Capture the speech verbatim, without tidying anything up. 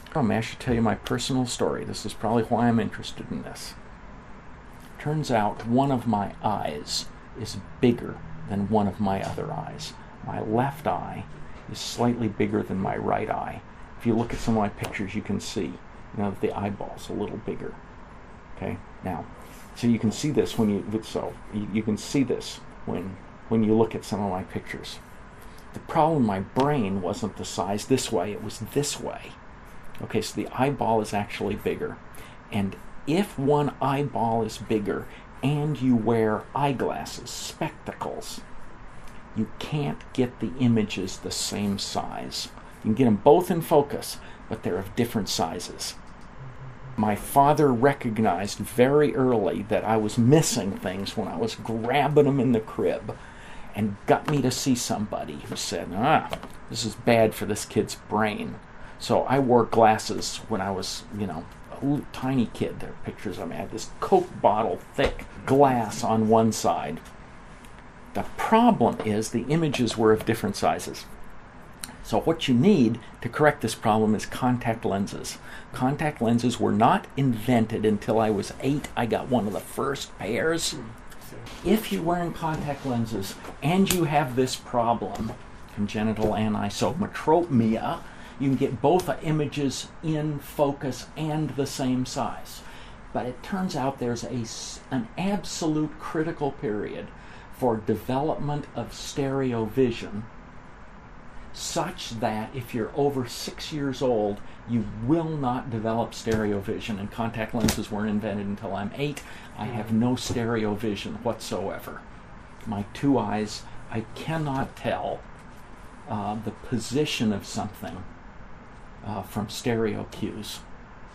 Oh, may I should tell you my personal story. This is probably why I'm interested in this. Turns out one of my eyes is bigger than one of my other eyes. My left eye is slightly bigger than my right eye. If you look at some of my pictures, you can see, you know, the eyeball's a little bigger. Okay, now, so you can see this when you, so you, you can see this when, when you look at some of my pictures. The problem, my brain wasn't the size this way, it was this way. Okay, so the eyeball is actually bigger. And if one eyeball is bigger and you wear eyeglasses, spectacles, you can't get the images the same size. You can get them both in focus, but they're of different sizes. My father recognized very early that I was missing things when I was grabbing them in the crib, and got me to see somebody who said, ah, this is bad for this kid's brain. So I wore glasses when I was, you know, a little tiny kid. There are pictures of me. I had this Coke bottle thick glass on one side. The problem is the images were of different sizes. So what you need to correct this problem is contact lenses. Contact lenses were not invented until I was eight. I got one of the first pairs. If you're wearing contact lenses and you have this problem, congenital anisometropia, you can get both images in focus and the same size. But it turns out there's a, an absolute critical period for development of stereo vision, such that if you're over six years old, you will not develop stereo vision, and contact lenses weren't invented until I'm eight. I have no stereo vision whatsoever. My two eyes, I cannot tell uh, the position of something uh, from stereo cues.